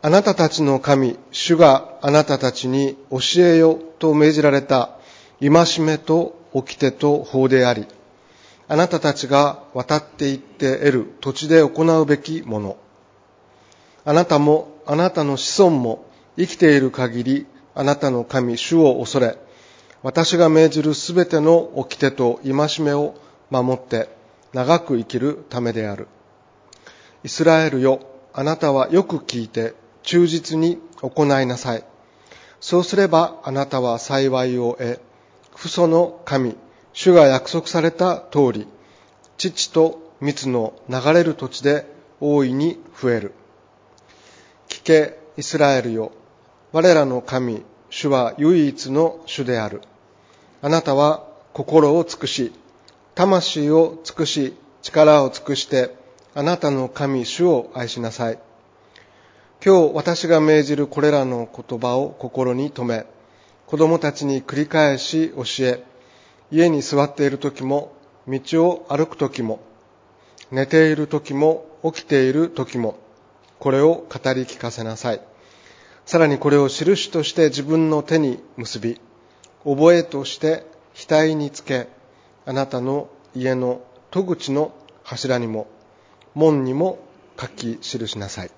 あなたたちの神、主があなたたちに教えよと命じられた戒めと掟と法であり、あなたたちが渡って行って得る土地で行うべきもの。あなたもあなたの子孫も生きている限り、あなたの神、主を恐れ、私が命じるすべての掟と戒めを守って長く生きるためである。イスラエルよ、あなたはよく聞いて忠実に行いなさい。そうすればあなたは幸いを得、父祖の神、主が約束された通り、乳と蜜の流れる土地で大いに増える。聞け、イスラエルよ、我らの神、主は唯一の主である。あなたは心を尽くし、魂を尽くし、力を尽くして、あなたの神、主を愛しなさい。今日私が命じるこれらの言葉を心に留め、子供たちに繰り返し教え、家に座っている時も、道を歩く時も、寝ている時も、起きている時も、これを語り聞かせなさい。さらにこれを印として自分の手に結び、覚えとして額につけ、あなたの家の戸口の柱にも、門にも書き記しなさい。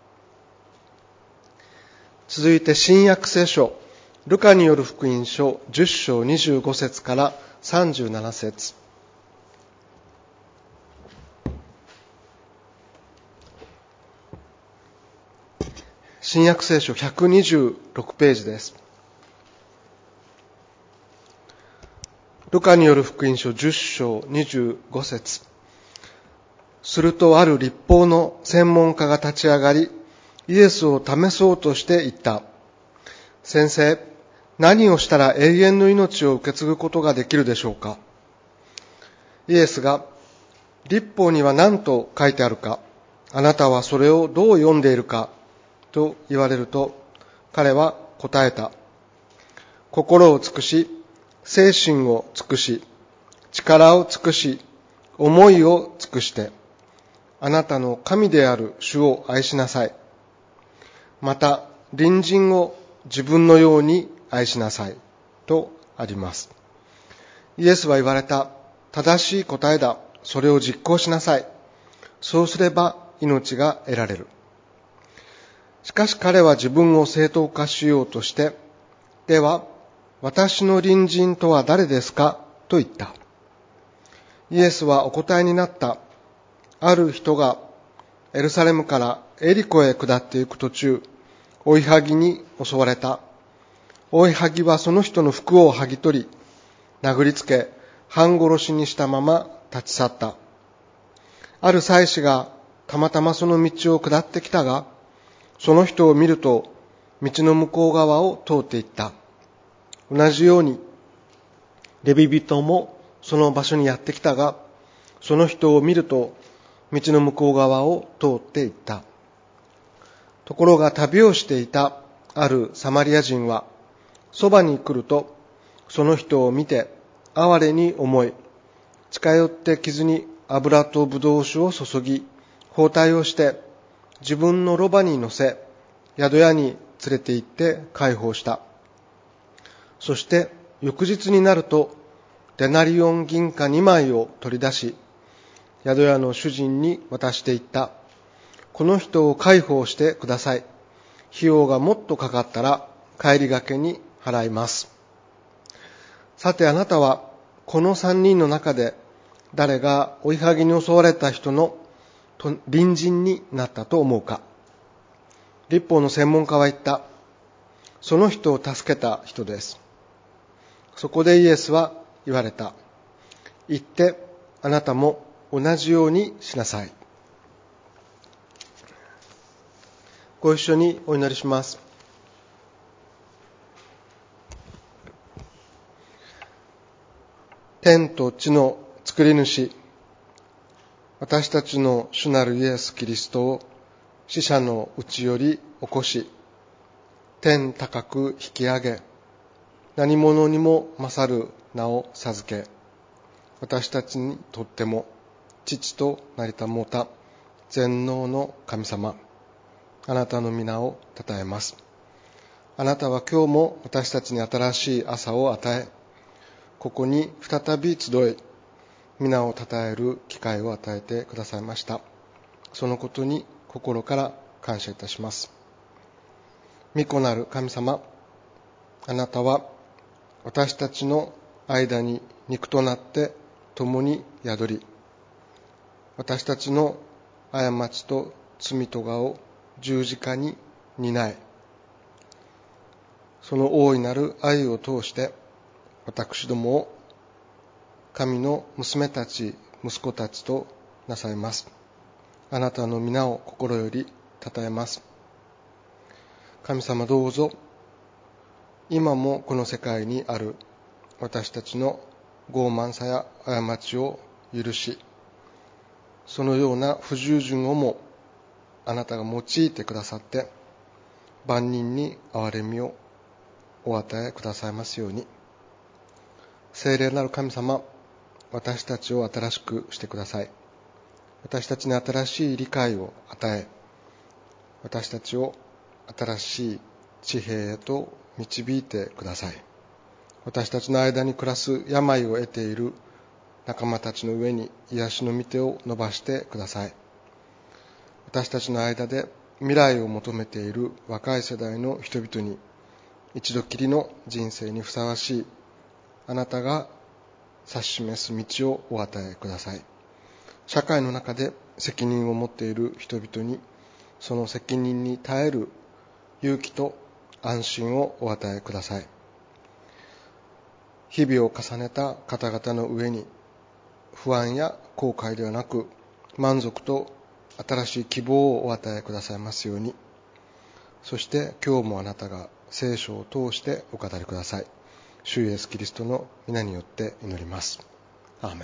続いて新約聖書、ルカによる福音書10章25節から37節。新約聖書126ページです。ルカによる福音書10章25節。するとある律法の専門家が立ち上がり、イエスを試そうとして言った。先生、何をしたら永遠の命を受け継ぐことができるでしょうか。イエスが、律法には何と書いてあるか、あなたはそれをどう読んでいるか、と言われると、彼は答えた。心を尽くし、精神を尽くし、力を尽くし、思いを尽くして、あなたの神である主を愛しなさい。また、隣人を自分のように愛しなさい。とあります。イエスは言われた。正しい答えだ。それを実行しなさい。そうすれば命が得られる。しかし彼は自分を正当化しようとして、では、私の隣人とは誰ですかと言った。イエスはお答えになった。ある人がエルサレムからエリコへ下っていく途中、追いはぎに襲われた。追いはぎはその人の服を剥ぎ取り、殴りつけ、半殺しにしたまま立ち去った。ある祭司がたまたまその道を下ってきたが、その人を見ると、道の向こう側を通っていった。同じように、レビ人もその場所にやってきたが、その人を見ると、道の向こう側を通っていった。ところが旅をしていたあるサマリア人は、そばに来ると、その人を見て、哀れに思い、近寄って傷に油とブドウ酒を注ぎ、包帯をして、自分のロバに乗せ、宿屋に連れて行って解放した。そして翌日になると、デナリオン銀貨2枚を取り出し、宿屋の主人に渡していった。この人を解放してください。費用がもっとかかったら帰りがけに払います。さてあなたはこの3人の中で誰が追いはぎに襲われた人の隣人になったと思うか。律法の専門家は言った。その人を助けた人です。そこでイエスは言われた。行ってあなたも同じようにしなさい。ご一緒にお祈りします。天と地の作り主、私たちの主なるイエス・キリストを死者のうちより起こし、天高く引き上げ、何者にも勝る名を授け、私たちにとっても父となりたもうた全能の神様、 あなたの皆を称えます。あなたは今日も私たちに新しい朝を与え、ここに再び集い、皆を称える機会を与えてくださいました。そのことに心から感謝いたします。御子なる神様、あなたは私たちの間に肉となって共に宿り、私たちの過ちと罪とがを十字架に担い、その大いなる愛を通して私どもを神の娘たち、息子たちとなさいます。あなたの皆を心より称えます。神様、どうぞ今もこの世界にある私たちの傲慢さや過ちを許し、そのような不従順をもあなたが用いてくださって、万人に憐れみをお与えくださいますように。聖霊なる神様、私たちを新しくしてください。私たちに新しい理解を与え、私たちを新しい地平へと導いてください。私たちの間に暮らす病を得ている仲間たちの上に癒しの御手を伸ばしてください。私たちの間で未来を求めている若い世代の人々に一度きりの人生にふさわしいあなたが指し示す道をお与えください。社会の中で責任を持っている人々にその責任に耐える勇気と安心をお与えください。日々を重ねた方々の上に不安や後悔ではなく満足と新しい希望をお与えくださいますように。そして今日もあなたが聖書を通してお語りください。主イエスキリストの皆によって祈ります。アーメン。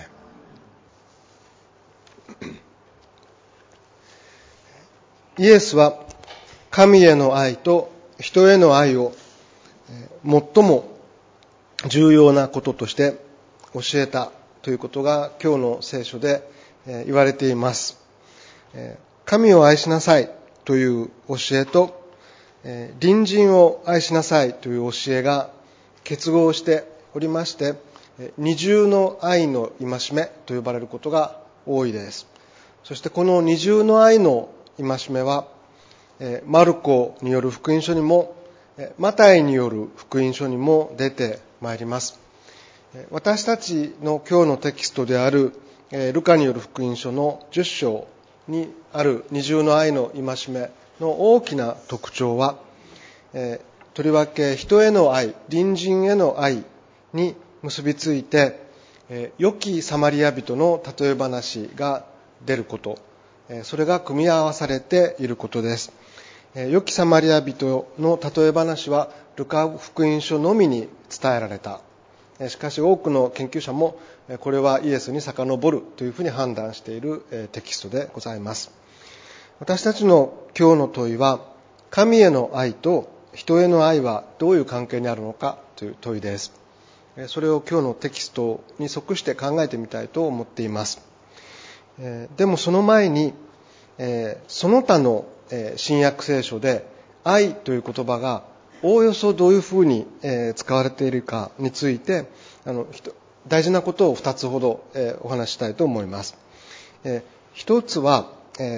イエスは神への愛と人への愛を最も重要なこととして教えたということが今日の聖書で言われています。神を愛しなさいという教えと隣人を愛しなさいという教えが結合しておりまして、二重の愛の戒めと呼ばれることが多いです。そしてこの二重の愛の戒めはマルコによる福音書にもマタイによる福音書にも出てまいります。私たちの今日のテキストであるルカによる福音書の10章にある二重の愛の戒めの大きな特徴は、とりわけ人への愛、隣人への愛に結びついて、良きサマリア人の例え話が出ること、それが組み合わされていることです。良きサマリア人の例え話はルカ福音書のみに伝えられた。しかし多くの研究者もこれはイエスに遡るというふうに判断しているテキストでございます。私たちの今日の問いは、神への愛と人への愛はどういう関係にあるのかという問いです。それを今日のテキストに即して考えてみたいと思っています。でもその前に、その他の新約聖書で愛という言葉がおおよそどういうふうに使われているかについて大事なことを2つほどお話ししたいと思います。一つは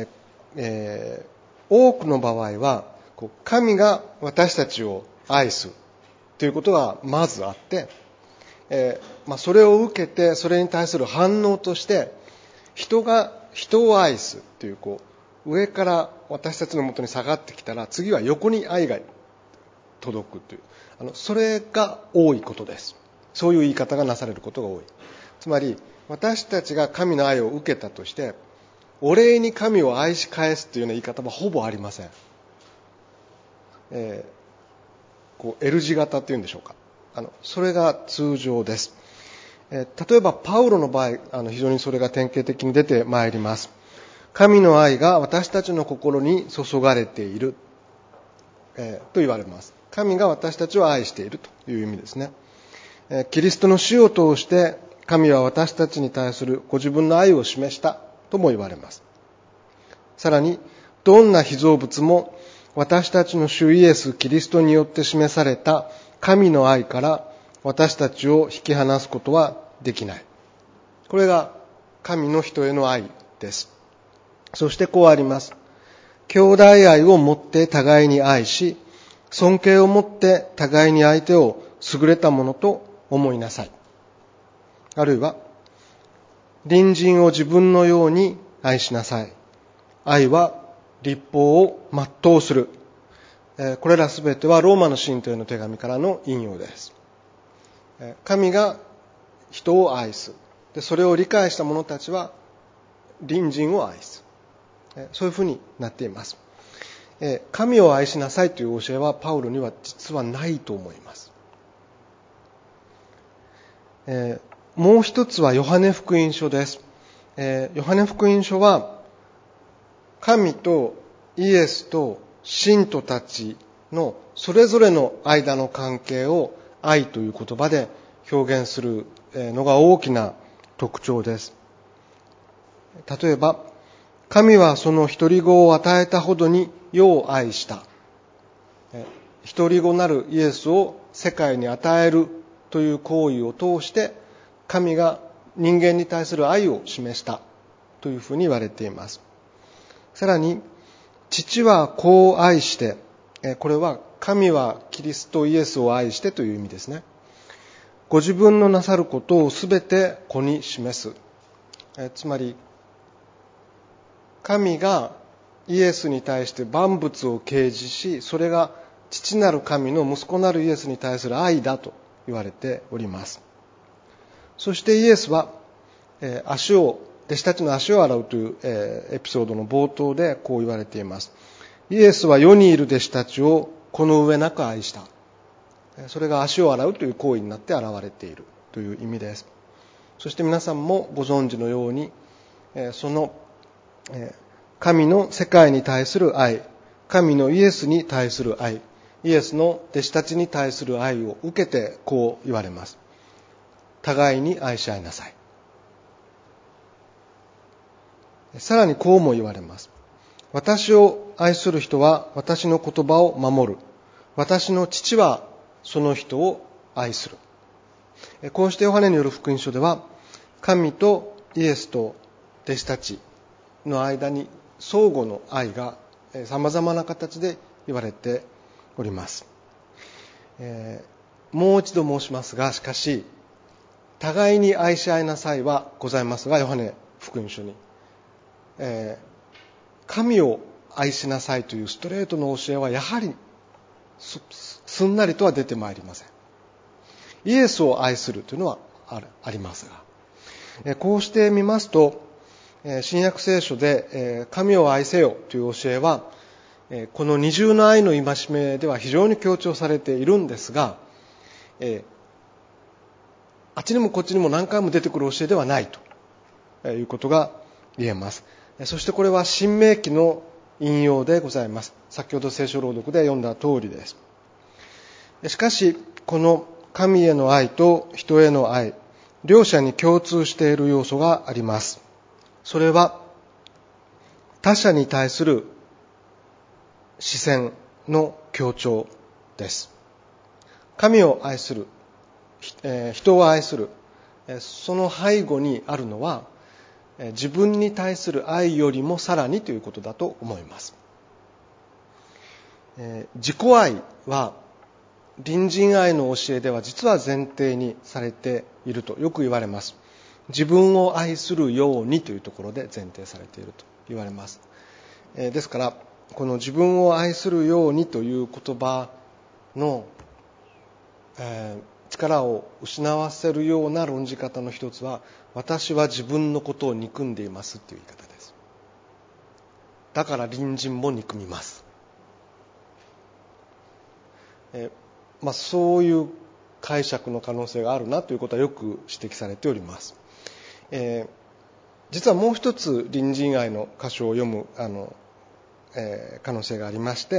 多くの場合は神が私たちを愛すということがまずあって、それを受けてそれに対する反応として人が人を愛すという上から私たちのもとに下がってきたら次は横に愛が届くというそれが多いことです。そういう言い方がなされることが多い。つまり私たちが神の愛を受けたとしてお礼に神を愛し返すというような言い方はほぼありません。L 字型というんでしょうか。それが通常です。例えばパウロの場合非常にそれが典型的に出てまいります。神の愛が私たちの心に注がれている、と言われます。神が私たちを愛しているという意味ですね。キリストの死を通して神は私たちに対するご自分の愛を示したとも言われます。さらにどんな被造物も私たちの主イエス・キリストによって示された神の愛から私たちを引き離すことはできない。これが神の人への愛です。そしてこうあります。兄弟愛を持って互いに愛し、尊敬を持って互いに相手を優れたものと思いなさい。あるいは、隣人を自分のように愛しなさい。愛は律法を全うする。これらすべてはローマの信徒への手紙からの引用です。神が人を愛す。で、それを理解した者たちは隣人を愛す。そういうふうになっています。神を愛しなさいという教えはパウロには実はないと思います。もう一つはヨハネ福音書です。ヨハネ福音書は神とイエスと信徒たちのそれぞれの間の関係を愛という言葉で表現するのが大きな特徴です。例えば、神はその一人子を与えたほどに世を愛した。一人子なるイエスを世界に与えるという行為を通して神が人間に対する愛を示したというふうに言われています。さらに、父は子を愛して、これは神はキリストイエスを愛してという意味ですね。ご自分のなさることをすべて子に示す。つまり、神がイエスに対して万物を啓示し、それが父なる神の息子なるイエスに対する愛だと言われております。そしてイエスは、弟子たちの足を洗うというエピソードの冒頭でこう言われています。イエスは世にいる弟子たちをこの上なく愛した。それが足を洗うという行為になって現れているという意味です。そして皆さんもご存知のように、その神の世界に対する愛、神のイエスに対する愛、イエスの弟子たちに対する愛を受けてこう言われます。互いに愛し合いなさい。さらにこうも言われます。私を愛する人は私の言葉を守る。私の父はその人を愛する。こうしてヨハネによる福音書では、神とイエスと弟子たちの間に相互の愛が様々な形で言われております。もう一度申しますが、しかし、互いに愛し合いなさいはございますが、ヨハネ福音書に、神を愛しなさいというストレートの教えはやはりすんなりとは出てまいりません。イエスを愛するというのはありますが、こうしてみますと、新約聖書で神を愛せよという教えは、この二重の愛の戒めでは非常に強調されているんですが、あっちにもこっちにも何回も出てくる教えではないということが言えます。そしてこれは新明記の引用でございます。先ほど聖書朗読で読んだ通りです。しかし、この神への愛と人への愛、両者に共通している要素があります。それは、他者に対する視線の強調です。神を愛する、人を愛する、その背後にあるのは、自分に対する愛よりもさらにということだと思います。自己愛は隣人愛の教えでは実は前提にされているとよく言われます。自分を愛するようにというところで前提されていると言われます。ですからこの自分を愛するようにという言葉の、力を失わせるような論じ方の一つは、私は自分のことを憎んでいますという言い方です。だから隣人も憎みます。そういう解釈の可能性があるなということはよく指摘されております。実はもう一つ隣人愛の箇所を読む可能性がありまして、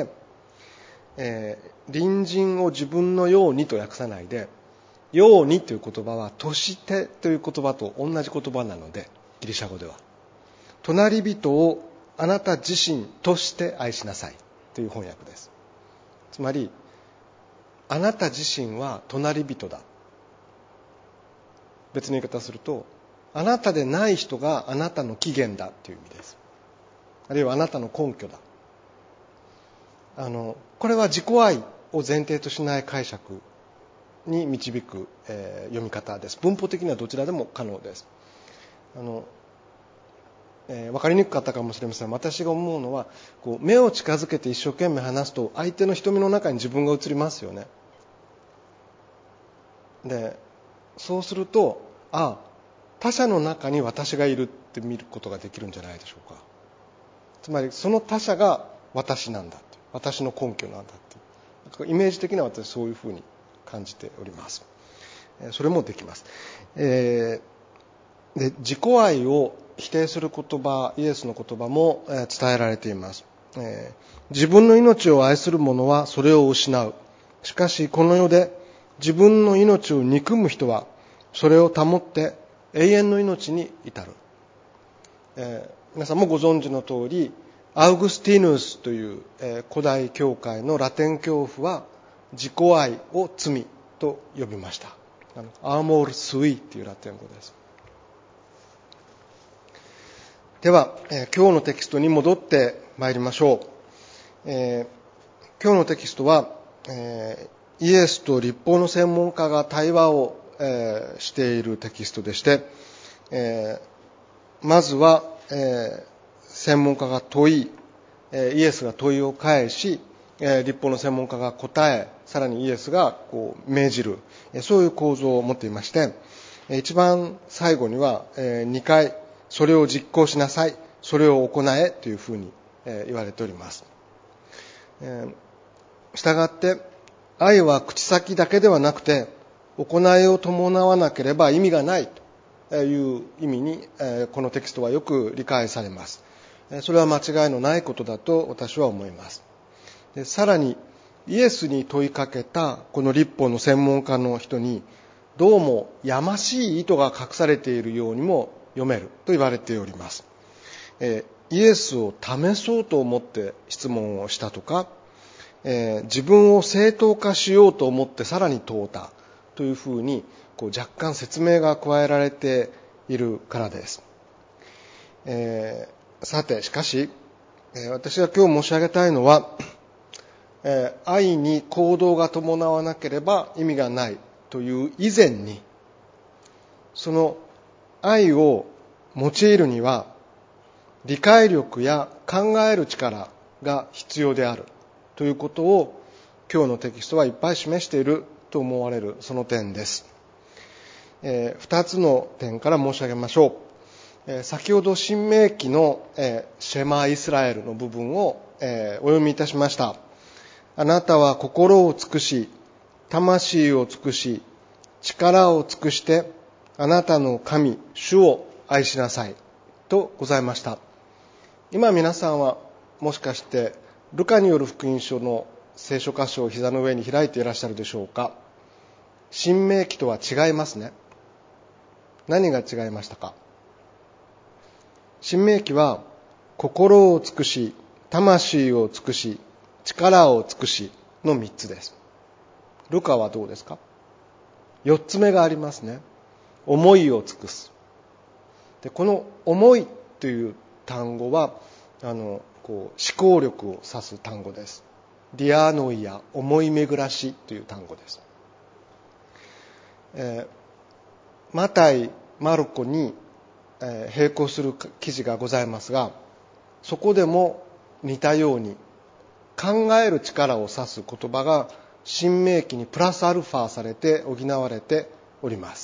隣人を自分のようにと訳さないで、ようにという言葉はとしてという言葉と同じ言葉なので、ギリシャ語では隣人をあなた自身として愛しなさいという翻訳です。つまり、あなた自身は隣人だ。別の言い方をすると、あなたでない人があなたの起源だという意味です。あるいはあなたの根拠だ。これは自己愛を前提としない解釈に導く、読み方です。文法的にはどちらでも可能です。分かりにくかったかもしれません。私が思うのは、目を近づけて一生懸命話すと相手の瞳の中に自分が映りますよね。で、そうすると、他者の中に私がいるって見ることができるんじゃないでしょうか。つまりその他者が私なんだって、私の根拠なんだっていう、イメージ的には私そういうふうに感じております。それもできます。で、自己愛を否定する言葉、イエスの言葉も伝えられています。自分の命を愛する者はそれを失う。しかしこの世で自分の命を憎む人はそれを保って永遠の命に至る。皆さんもご存知の通り、アウグスティヌスという、古代教会のラテン教父は自己愛を罪と呼びました。アーモールスイというラテン語です。では、今日のテキストに戻ってまいりましょう。今日のテキストは、イエスと律法の専門家が対話を、しているテキストでして、まずは、専門家がイエスが問いを返し、律法の専門家が答え、さらにイエスが命じる、そういう構造を持っていまして、一番最後には、2回、それを実行しなさい、それを行えというふうに言われております。したがって、愛は口先だけではなくて、行いを伴わなければ意味がないという意味に、このテキストはよく理解されます。それは間違いのないことだと私は思います。で、さらに、イエスに問いかけたこの律法の専門家の人に、どうもやましい意図が隠されているようにも読めると言われております。イエスを試そうと思って質問をしたとか、自分を正当化しようと思ってさらに問うたというふうに若干説明が加えられているからです。さて、しかし、私が今日申し上げたいのは、愛に行動が伴わなければ意味がないという以前に、その愛を用いるには理解力や考える力が必要であるということを今日のテキストはいっぱい示していると思われるその点です。2つの点から申し上げましょう。先ほど新明記のシェマイスラエルの部分をお読みいたしました。あなたは心を尽くし、魂を尽くし、力を尽くしてあなたの神、主を愛しなさいとございました。今皆さんはもしかしてルカによる福音書の聖書箇所を膝の上に開いていらっしゃるでしょうか。新明記とは違いますね。何が違いましたか。新明記は心を尽くし、魂を尽くし、力を尽くしの3つです。ルカはどうですか。4つ目がありますね。思いを尽くす。で、この思いという単語は思考力を指す単語です。ディアノイア、思い巡らしという単語です。マタイ、マルコに、並行する記事がございますが、そこでも似たように考える力を指す言葉が新明記にプラスアルファされて補われております。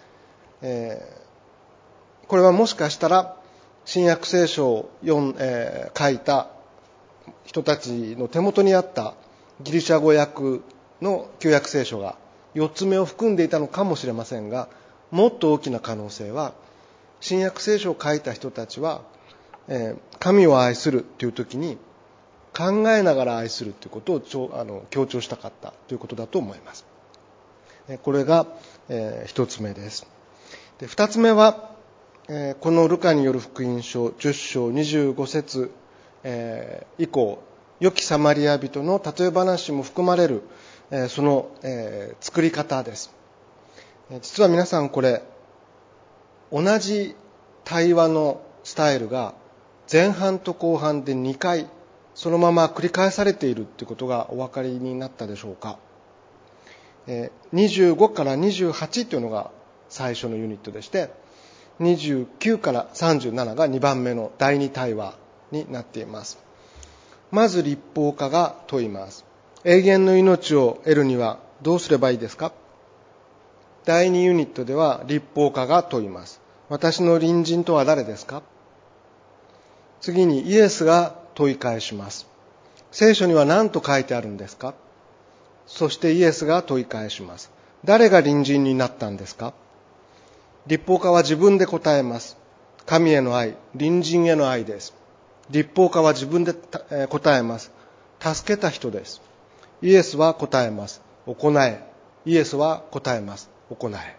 これはもしかしたら新約聖書を書いた人たちの手元にあったギリシャ語訳の旧約聖書が4つ目を含んでいたのかもしれませんが、もっと大きな可能性は新約聖書を書いた人たちは、神を愛するという時に考えながら愛するということを強調したかったということだと思います。これが1つ目です。で、2つ目はこのルカによる福音書10章25節以降良きサマリア人の例え話も含まれる、その、作り方です。実は皆さんこれ、同じ対話のスタイルが前半と後半で2回そのまま繰り返されているということがお分かりになったでしょうか。25から28というのが最初のユニットでして、29から37が2番目の第2対話になっています。まず律法家が問います。永遠の命を得るにはどうすればいいですか。第2ユニットでは律法家が問います。私の隣人とは誰ですか。次にイエスが問い返します。聖書には何と書いてあるんですか。そしてイエスが問い返します。誰が隣人になったんですか。律法家は自分で答えます。神への愛、隣人への愛です。律法家は自分で答えます。助けた人です。イエスは答えます。行え。イエスは答えます。行え。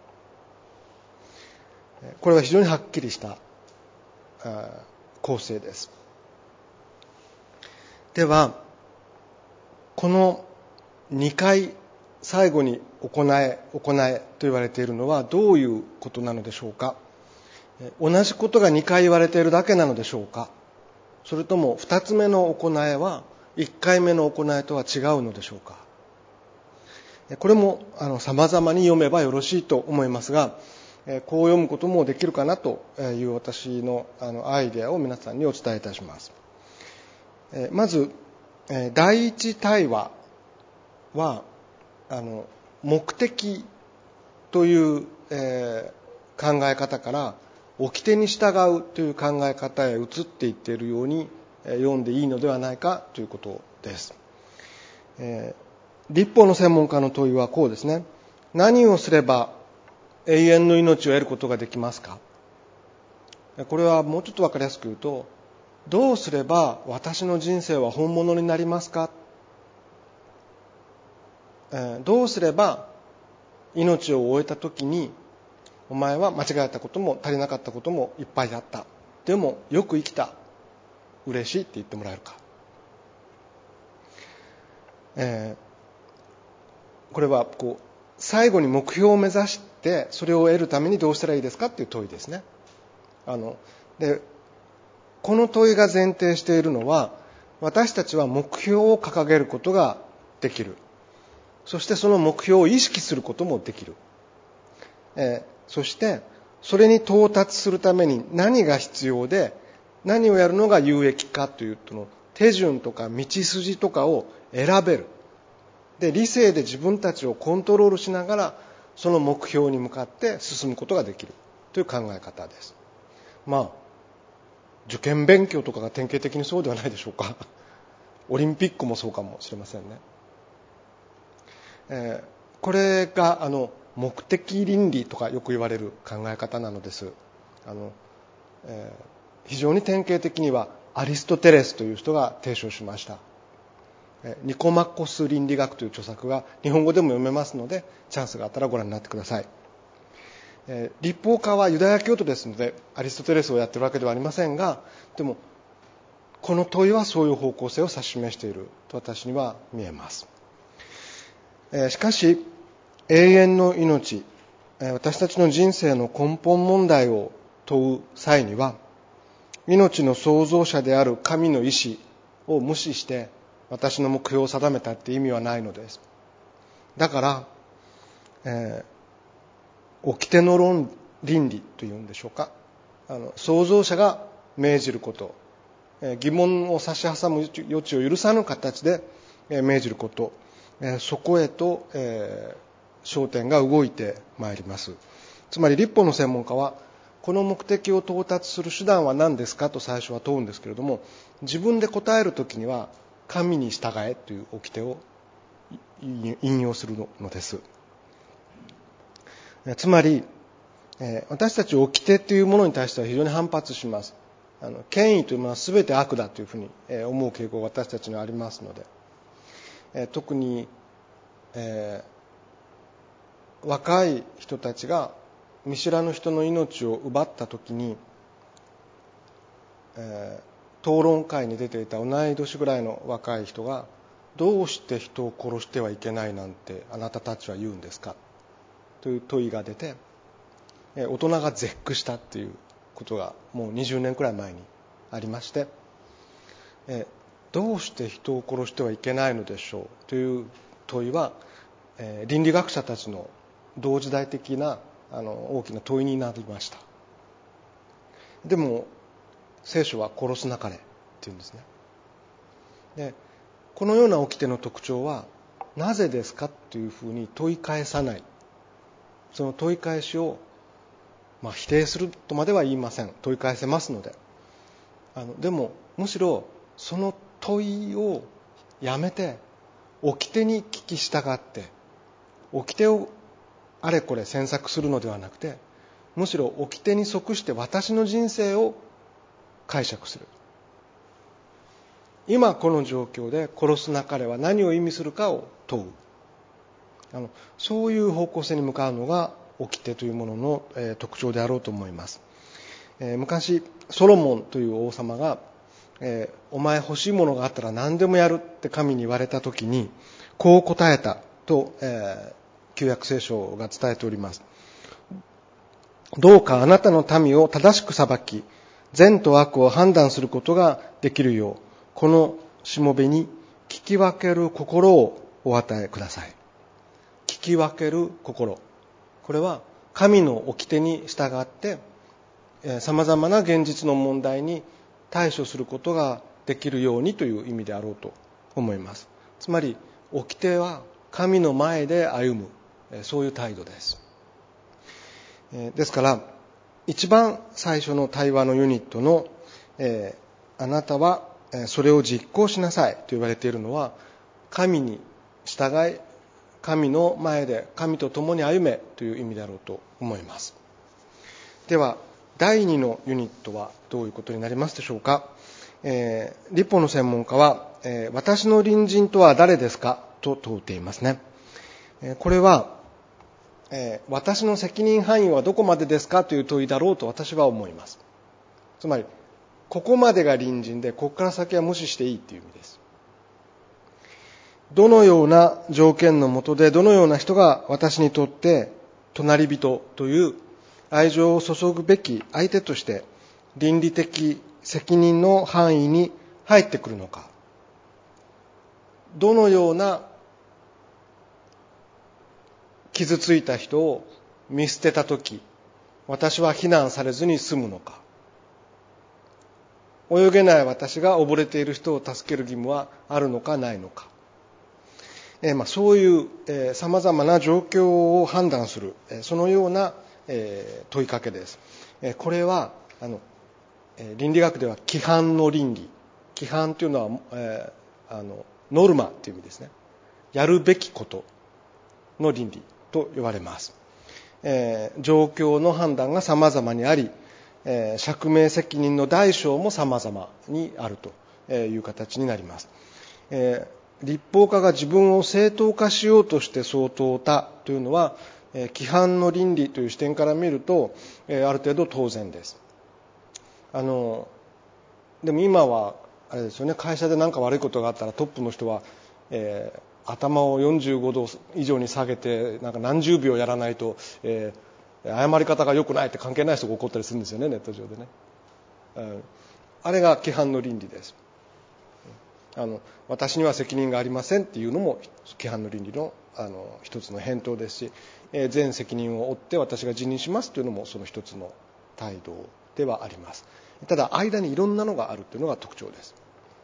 これは非常にはっきりした構成です。では、この2回最後に行えと言われているのはどういうことなのでしょうか。同じことが2回言われているだけなのでしょうか。それとも2つ目の行えは1回目の行えとは違うのでしょうか。これも様々に読めばよろしいと思いますが、こう読むこともできるかなという私のアイデアを皆さんにお伝えいたします。まず第一対話は目的という考え方から掟に従うという考え方へ移っていっているように読んでいいのではないかということです。律法の専門家の問いはこうですね。何をすれば永遠の命を得ることができますか。これはもうちょっと分かりやすく言うと、どうすれば私の人生は本物になりますか。どうすれば命を終えた時に、お前は間違えたことも足りなかったこともいっぱいあった。でもよく生きた。嬉しいって言ってもらえるか。これは最後に目標を目指してそれを得るためにどうしたらいいですかっていう問いですね。でこの問いが前提しているのは、私たちは目標を掲げることができる。そしてその目標を意識することもできる。そしてそれに到達するために何が必要で何をやるのが有益かという手順とか道筋とかを選べる。で、理性で自分たちをコントロールしながらその目標に向かって進むことができるという考え方です。受験勉強とかが典型的にそうではないでしょうか。オリンピックもそうかもしれませんね。これが目的倫理とかよく言われる考え方なのです。非常に典型的にはアリストテレスという人が提唱しました。ニコマコス倫理学という著作が日本語でも読めますので、チャンスがあったらご覧になってください。律法家はユダヤ教徒ですのでアリストテレスをやっているわけではありませんが、でもこの問いはそういう方向性を指し示していると私には見えます。しかし永遠の命、私たちの人生の根本問題を問う際には、命の創造者である神の意志を無視して私の目標を定めたって意味はないのです。だから、掟の倫理というんでしょうか、創造者が命じること、疑問を差し挟む余地を許さぬ形で命じること、そこへと、焦点が動いてまいります。つまり律法の専門家は、この目的を到達する手段は何ですかと最初は問うんですけれども、自分で答えるときには神に従えという掟を引用するのです。つまり私たち掟というものに対しては非常に反発します。権威というものは全て悪だというふうに思う傾向が私たちにはありますので、特に若い人たちが見知らぬ人の命を奪ったときに、 討論会に出ていた同い年ぐらいの若い人が、どうして人を殺してはいけないなんてあなたたちは言うんですかという問いが出て、大人が絶句したっていうことがもう20年くらい前にありまして、どうして人を殺してはいけないのでしょうという問いは、倫理学者たちの同時代的な大きな問いになりました。でも聖書は殺すなかれっていうんですね。でこのような掟の特徴は、なぜですかというふうに問い返さない、その問い返しを、否定するとまでは言いません。問い返せますので。でもむしろその問いをやめて、掟に聞き従って、掟をあれこれ詮索するのではなくて、むしろ掟に即して私の人生を解釈する。今この状況で殺すなかれは何を意味するかを問う。そういう方向性に向かうのが掟というものの、特徴であろうと思います。昔ソロモンという王様が、お前欲しいものがあったら何でもやるって神に言われたときに、こう答えたと、旧約聖書が伝えております。どうかあなたの民を正しく裁き、善と悪を判断することができるよう、このしもべに聞き分ける心をお与えください。聞き分ける心。これは神の掟に従って様々な現実の問題に対処することができるようにという意味であろうと思います。つまり掟は神の前で歩む、そういう態度です。ですから一番最初の対話のユニットの、あなたはそれを実行しなさいと言われているのは、神に従い神の前で神と共に歩めという意味であろうと思います。では第2のユニットはどういうことになりますでしょうか。律法の専門家は、私の隣人とは誰ですかと問うていますね。これは、私の責任範囲はどこまでですかという問いだろうと私は思います。つまりここまでが隣人で、ここから先は無視していいという意味です。どのような条件の下で、どのような人が私にとって隣人という愛情を注ぐべき相手として倫理的責任の範囲に入ってくるのか、どのような傷ついた人を見捨てたとき、私は非難されずに済むのか、泳げない私が溺れている人を助ける義務はあるのかないのか、そういう様々な状況を判断する、そのような問いかけです。これは倫理学では規範の倫理、規範というのは、ノルマという意味ですね。やるべきことの倫理と言われます。状況の判断が様々にあり、釈明責任の大小も様々にあるという形になります。律法家が自分を正当化しようとしてそう問うたというのは、規範の倫理という視点から見ると、ある程度当然です。でも今はあれですよね、会社で何か悪いことがあったらトップの人は、頭を45度以上に下げてなんか何十秒やらないと、謝り方が良くないって関係ない人が怒ったりするんですよね、ネット上でね。あれが規範の倫理です。私には責任がありませんっていうのも規範の倫理の一つの返答ですし、全責任を負って私が辞任しますというのもその一つの態度ではあります。ただ間にいろんなのがあるというのが特徴です。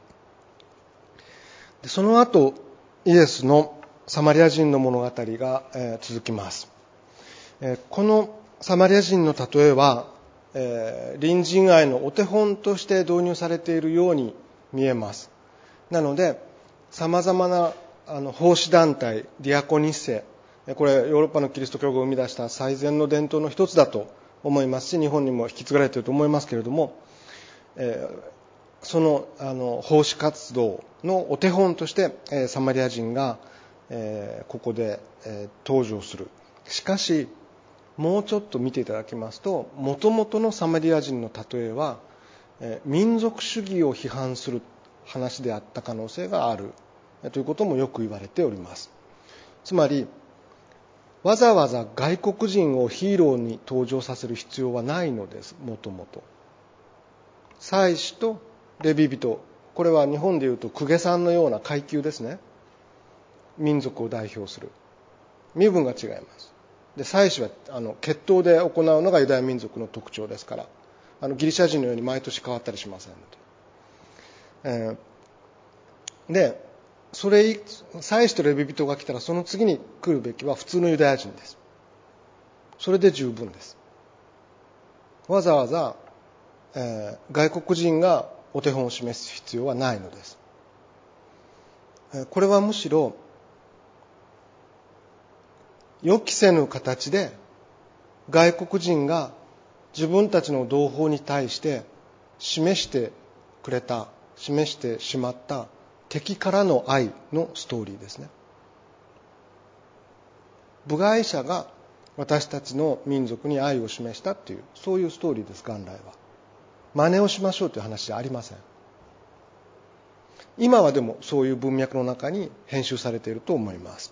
でその後イエスのサマリア人の物語が、続きます。このサマリア人の例えは、隣人愛のお手本として導入されているように見えます。なので様々な奉仕団体ディアコニッセ、これヨーロッパのキリスト教が生み出した最善の伝統の一つだと思いますし、日本にも引き継がれていると思いますけれども、その奉仕活動のお手本として、サマリア人が、ここで、登場する。しかしもうちょっと見ていただきますと、元々のサマリア人の例えは、 民族主義を批判する話であった可能性があるということもよく言われております。つまりわざわざ外国人をヒーローに登場させる必要はないのです。もともと祭司とレビ人、これは日本でいうと公家さんのような階級ですね。民族を代表する身分が違います。で、祭司は血統で行うのがユダヤ民族の特徴ですから、ギリシャ人のように毎年変わったりしませんので、で祭司とレビ人が来たらその次に来るべきは普通のユダヤ人です。それで十分です。わざわざ、外国人がお手本を示す必要はないのです。これはむしろ予期せぬ形で外国人が自分たちの同胞に対して示してしまった敵からの愛のストーリーですね。部外者が私たちの民族に愛を示したという、そういうストーリーです。元来は真似をしましょうという話じゃありません。今はでもそういう文脈の中に編集されていると思います。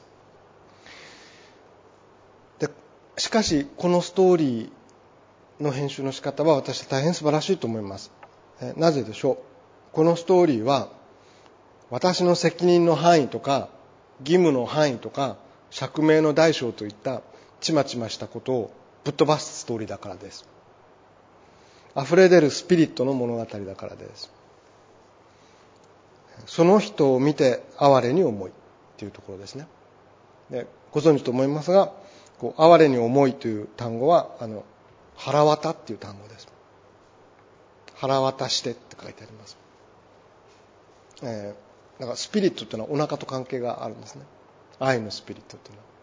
でしかしこのストーリーの編集の仕方は私は大変素晴らしいと思います。なぜでしょう。このストーリーは私の責任の範囲とか義務の範囲とか釈明の大小といったちまちましたことをぶっ飛ばすストーリーだからです。溢れ出るスピリットの物語だからです。その人を見て哀れに思いというところですね。でご存知と思いますが、哀れに思いという単語は腹渡っていう単語です。腹渡してって書いてあります。だからスピリットというのはお腹と関係があるんですね。愛のスピリットというのは。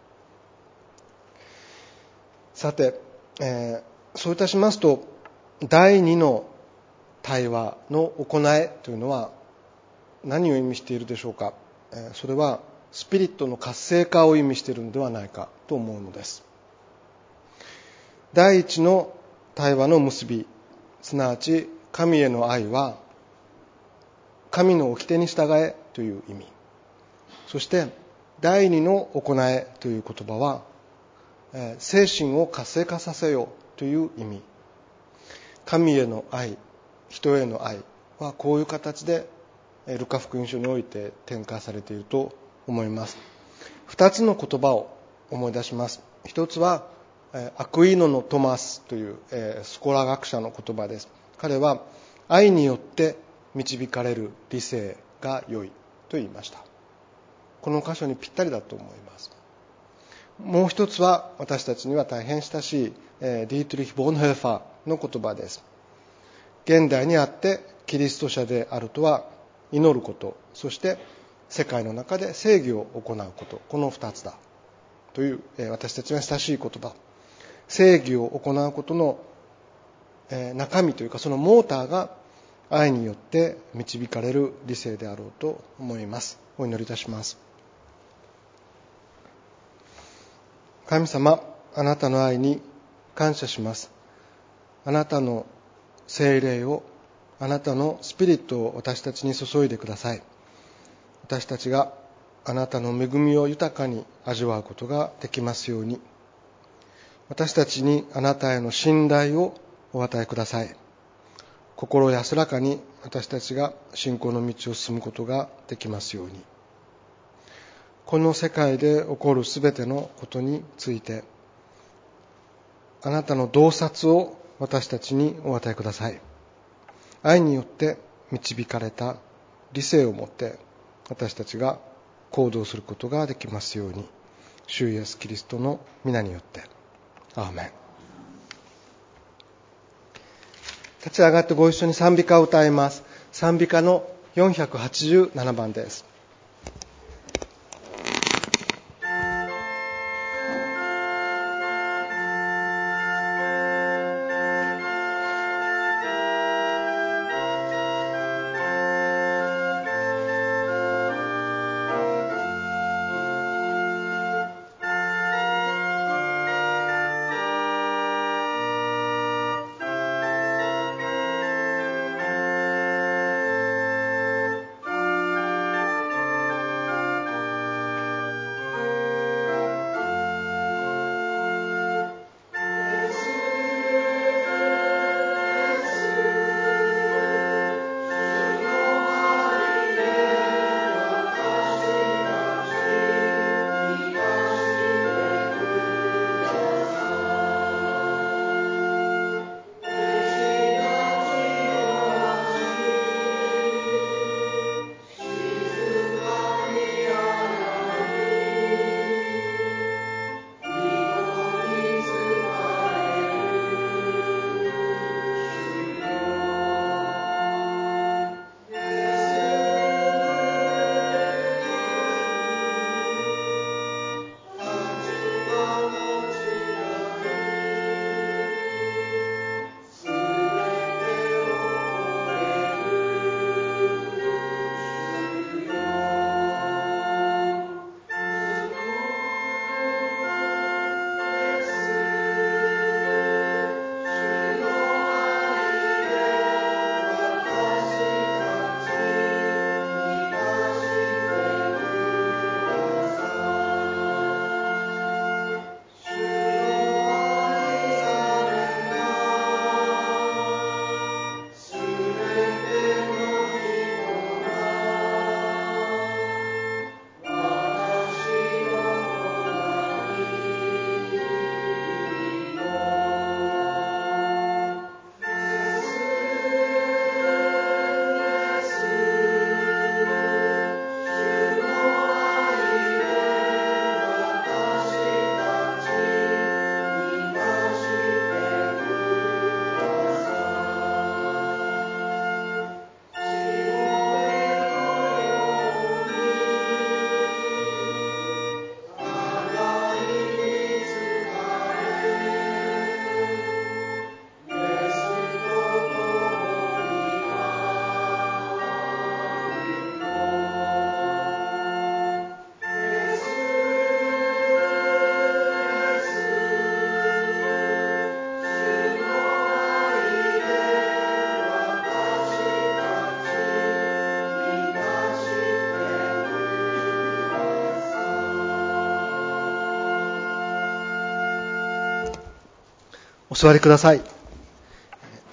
さて、そういたしますと第二の対話の行いというのは何を意味しているでしょうか。それはスピリットの活性化を意味しているのではないかと思うのです。第一の対話の結び、すなわち神への愛は神の掟に従えという意味。そして第二の行えという言葉は精神を活性化させようという意味。神への愛、人への愛はこういう形でルカ福音書において展開されていると思います。二つの言葉を思い出します。一つはアクイノのトマスというスコラ学者の言葉です。彼は愛によって導かれる理性が良いと言いました。この箇所にぴったりだと思います。もう一つは私たちには大変親しいディートリヒ・ボーンヘーファーの言葉です。現代にあってキリスト者であるとは祈ること、そして世界の中で正義を行うこと、この二つだという私たちには親しい言葉。正義を行うことの中身というか、そのモーターが愛によって導かれる理性であろうと思います。お祈りいたします。神様、あなたの愛に感謝します。あなたの聖霊を、あなたのスピリットを私たちに注いでください。私たちがあなたの恵みを豊かに味わうことができますように。私たちにあなたへの信頼をお与えください。心安らかに私たちが信仰の道を進むことができますように。この世界で起こるすべてのことについて、あなたの洞察を私たちにお与えください。愛によって導かれた理性をもって私たちが行動することができますように、主イエスキリストの皆によって。アーメン。立ち上がってご一緒に賛美歌を歌います。賛美歌の487番です。 お座りください。